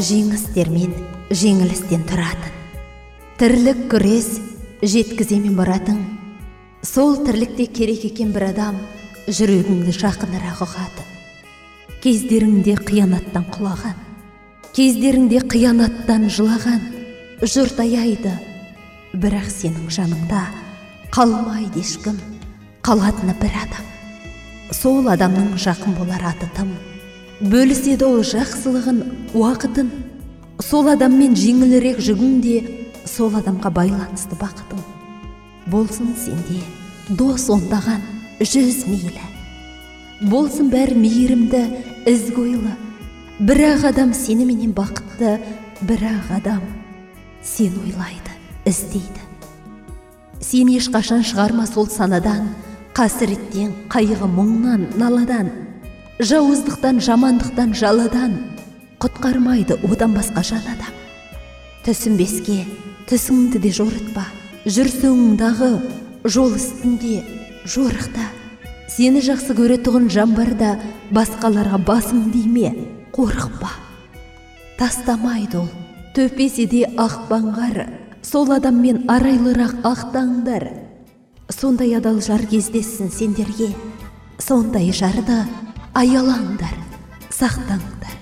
жеңістер мен жеңілістен тұратын. Тірлік күрес жеткіземен баратын. Сол тірлікте керек екен бір адам жүрегіңді жақынырақ ұғатын. Кездеріңде қиянаттан құлаған, кездеріңде қиянаттан жылаған, жұрт аяйды, бірақ сенің жаныңда қалмайды ешкім, қалатыны бір адам. Сол адамның жақын болар аты тым, бөліседі ол жақсылығын, уақытын. Сол адаммен жеңілірек жүгіңде, сол адамға байланысты бақытың. Болсын сенде дос ондаған 100 мейлі. Болсын бәрі мейірімді, ізгі ойлы. Бірақ адам сеніменен бақытты, бірақ адам сен ойлайды, іздейді. Сен ешқашан шығарма сол санадан, қасіреттен, қайғы мұңнан, наладан, жауыздықтан, жамандықтан, жаладан құтқармайды одан басқа жан адам. Түсінбеске түсіңді де жорытпа, жүрсіңдағы жол үстінде жорықта. Сені жақсы көретұғын жан барда басқаларға басың дейме, қорықпа. Тастамайды ол, төпесе де ақпанғар, сол адаммен арайлырақ ақтаңдар. Сондай адал жар кездессін сендерге, сондай жарды аялаңдар, сақтаңдар.